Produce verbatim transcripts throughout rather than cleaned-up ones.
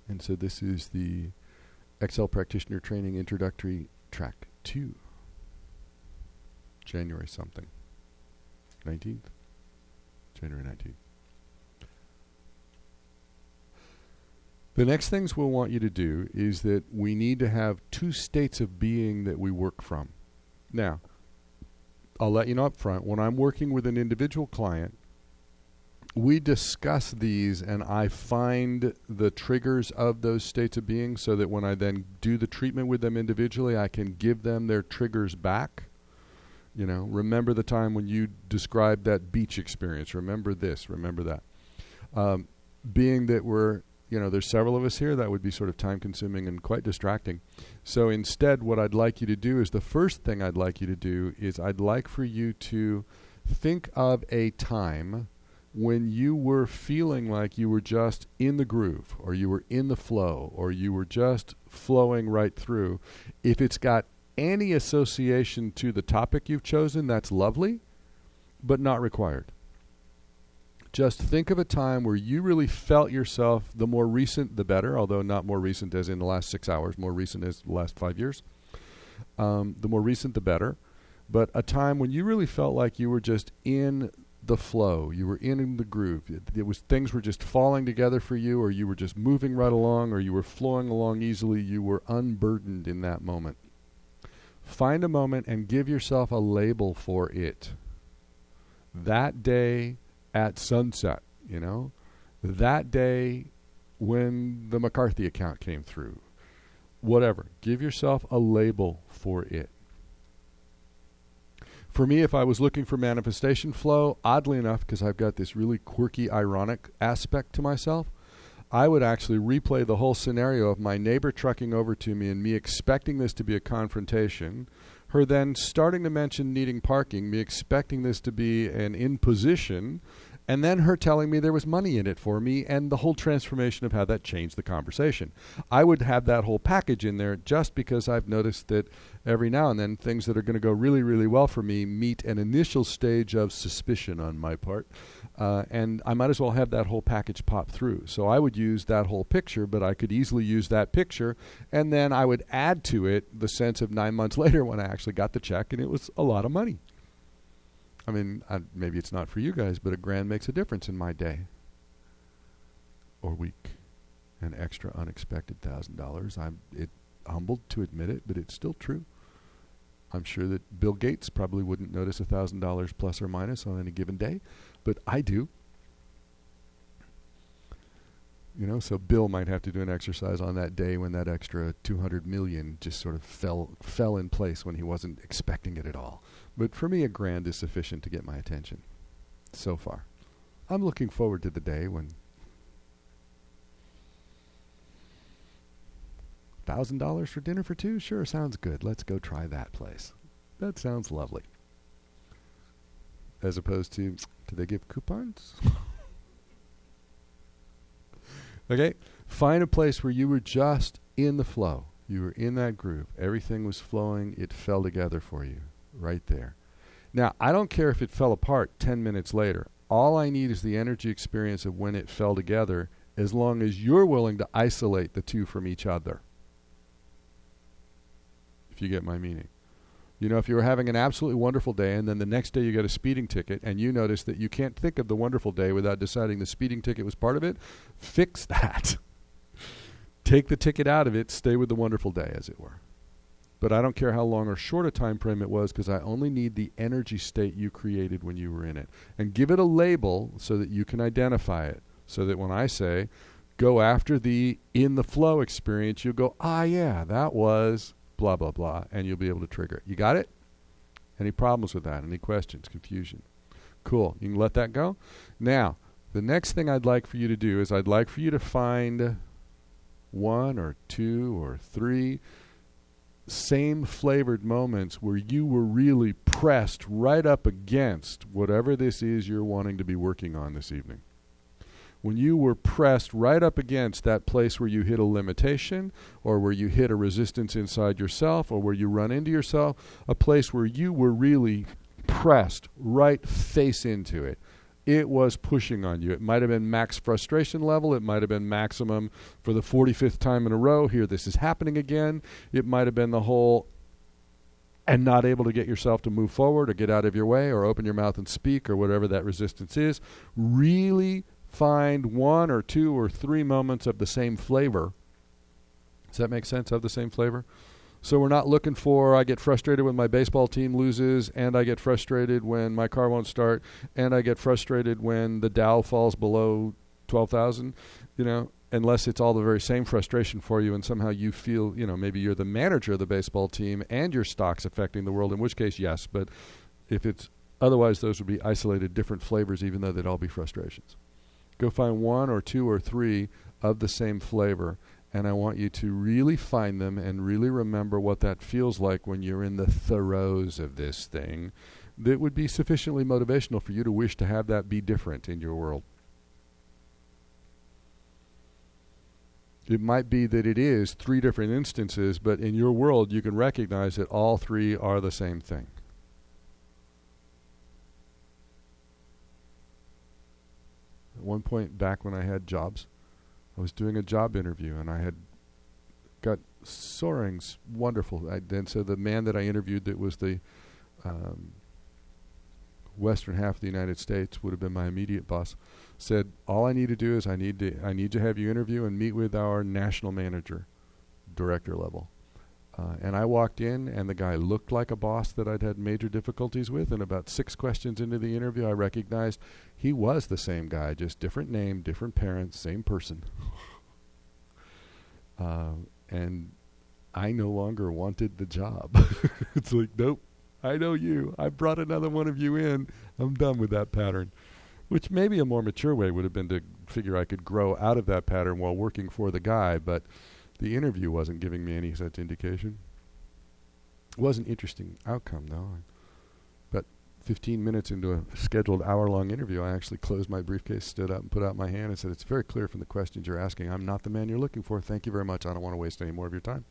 And so this is the Excel Practitioner Training Introductory Track two. January something. nineteenth? January nineteenth. The next things we'll want you to do is that we need to have two states of being that we work from. Now, I'll let you know up front, when I'm working with an individual client, we discuss these and I find the triggers of those states of being so that when I then do the treatment with them individually, I can give them their triggers back. You know, remember the time when you described that beach experience. Remember this, remember that. Um, being that we're, you know, there's several of us here, that would be sort of time consuming and quite distracting. So instead, what I'd like you to do is the first thing I'd like you to do is I'd like for you to think of a time when you were feeling like you were just in the groove, or you were in the flow, or you were just flowing right through. If it's got any association to the topic you've chosen, that's lovely, but not required. Just think of a time where you really felt yourself, the more recent the better, although not more recent as in the last six hours, more recent as the last five years. Um, the more recent the better. But a time when you really felt like you were just in the flow, you were in the groove. It, it was things were just falling together for you, or you were just moving right along, or you were flowing along easily. You were unburdened in that moment. Find a moment and give yourself a label for it. That day at sunset, you know, that day when the McCarthy account came through, whatever. Give yourself a label for it. For me, if I was looking for manifestation flow, oddly enough, because I've got this really quirky, ironic aspect to myself, I would actually replay the whole scenario of my neighbor trucking over to me and me expecting this to be a confrontation, her then starting to mention needing parking, me expecting this to be an imposition, and then her telling me there was money in it for me, and the whole transformation of how that changed the conversation. I would have that whole package in there just because I've noticed that every now and then things that are going to go really, really well for me meet an initial stage of suspicion on my part. Uh, and I might as well have that whole package pop through. So I would use that whole picture, but I could easily use that picture, and then I would add to it the sense of nine months later when I actually got the check, and it was a lot of money. I mean, I, maybe it's not for you guys, but a grand makes a difference in my day or week. An extra unexpected one thousand dollars. I'm it humbled to admit it, but it's still true. I'm sure that Bill Gates probably wouldn't notice one thousand dollars plus or minus on any given day, but I do. You know, so Bill might have to do an exercise on that day when that extra two hundred million just sort of fell fell in place when he wasn't expecting it at all. But for me, a grand is sufficient to get my attention so far. I'm looking forward to the day when one thousand dollars for dinner for two? Sure, sounds good. Let's go try that place. That sounds lovely. As opposed to, do they give coupons? Okay, find a place where you were just in the flow. You were in that groove. Everything was flowing. It fell together for you right there. Now, I don't care if it fell apart ten minutes later. All I need is the energy experience of when it fell together, as long as you're willing to isolate the two from each other. If you get my meaning. You know, if you were having an absolutely wonderful day and then the next day you get a speeding ticket and you notice that you can't think of the wonderful day without deciding the speeding ticket was part of it, fix that. Take the ticket out of it, stay with the wonderful day, as it were. But I don't care how long or short a time frame it was, because I only need the energy state you created when you were in it. And give it a label so that you can identify it. So that when I say, go after the in the flow experience, you'll go, ah, yeah, that was blah, blah, blah, and you'll be able to trigger it. You got it? Any problems with that? Any questions? Confusion? Cool. You can let that go. Now, the next thing I'd like for you to do is I'd like for you to find one or two or three same flavored moments where you were really pressed right up against whatever this is you're wanting to be working on this evening. When you were pressed right up against that place where you hit a limitation, or where you hit a resistance inside yourself, or where you run into yourself, a place where you were really pressed right face into it. it was pushing on you. It might have been max frustration level. It might have been maximum for the forty-fifth time in a row. Here, this is happening again. It might have been the whole and not able to get yourself to move forward or get out of your way or open your mouth and speak or whatever that resistance is. Really find one or two or three moments of the same flavor. Does that make sense, of the same flavor? So we're not looking for, I get frustrated when my baseball team loses, and I get frustrated when my car won't start, and I get frustrated when the Dow falls below twelve thousand, you know, unless it's all the very same frustration for you and somehow you feel, you know, maybe you're the manager of the baseball team and your stock's affecting the world, in which case, yes. But if it's otherwise, those would be isolated different flavors, even though they'd all be frustrations. Go find one or two or three of the same flavor, and I want you to really find them and really remember what that feels like when you're in the throes of this thing. That would be sufficiently motivational for you to wish to have that be different in your world. It might be that it is three different instances, but in your world you can recognize that all three are the same thing. At one point back when I had jobs, I was doing a job interview and I had got soaring wonderful. I, and so the man that I interviewed that was the um, western half of the United States, would have been my immediate boss, said, all I need to do is I need to I need to have you interview and meet with our national manager, director level. Uh, and I walked in, and the guy looked like a boss that I'd had major difficulties with. And about six questions into the interview, I recognized he was the same guy, just different name, different parents, same person. uh, and I no longer wanted the job. It's like, nope, I know you. I brought another one of you in. I'm done with that pattern. Which maybe a more mature way would have been to figure I could grow out of that pattern while working for the guy, but the interview wasn't giving me any such indication. It was an interesting outcome, though. But fifteen minutes into a scheduled hour-long interview, I actually closed my briefcase, stood up, and put out my hand and said, it's very clear from the questions you're asking, I'm not the man you're looking for. Thank you very much. I don't want to waste any more of your time.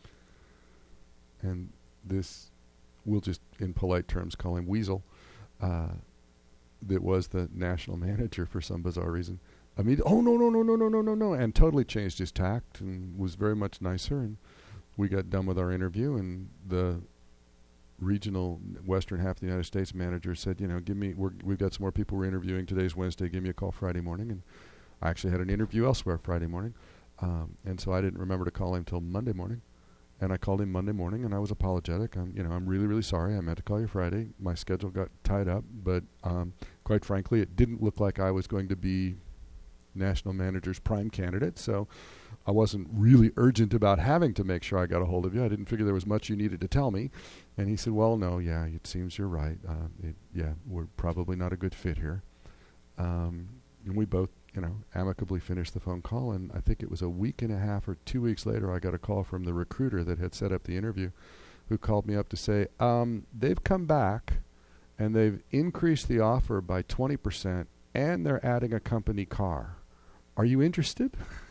And this, we'll just, in polite terms, call him Weasel, uh, that was the national manager for some bizarre reason. I mean, oh, no, no, no, no, no, no, no, no, and totally changed his tact and was very much nicer. And we got done with our interview, and the regional western half of the United States manager said, you know, give me, we're, we've got some more people we're interviewing. Today's Wednesday. Give me a call Friday morning. And I actually had an interview elsewhere Friday morning. Um, and so I didn't remember to call him till Monday morning. And I called him Monday morning, and I was apologetic. I'm, you know, I'm really, really sorry. I meant to call you Friday. My schedule got tied up, but um, quite frankly, it didn't look like I was going to be national manager's prime candidate, so I wasn't really urgent about having to make sure I got a hold of you. I didn't figure there was much you needed to tell me. And he said, well, no, yeah, it seems you're right. Uh, it, yeah, we're probably not a good fit here. Um, and we both, you know, amicably finished the phone call, and I think it was a week and a half or two weeks later I got a call from the recruiter that had set up the interview, who called me up to say, um, they've come back and they've increased the offer by twenty percent and they're adding a company car. Are you interested?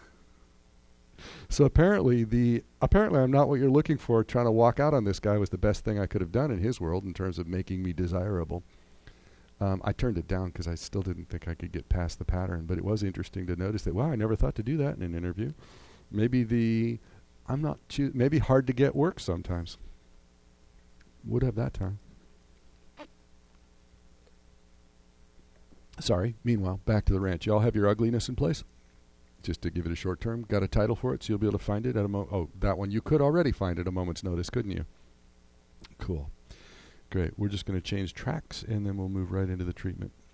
So apparently the apparently I'm not what you're looking for. Trying to walk out on this guy was the best thing I could have done in his world in terms of making me desirable. Um, I turned it down because I still didn't think I could get past the pattern, but it was interesting to notice that, wow, I never thought to do that in an interview. Maybe the, I'm not, choo- maybe hard to get work sometimes. Would have that time. Sorry, meanwhile, back to the ranch. Y'all have your ugliness in place? Just to give it a short term. Got a title for it, so you'll be able to find it at a mo- oh, that one you could already find at a moment's notice, couldn't you? Cool. Great. We're just going to change tracks, and then we'll move right into the treatment.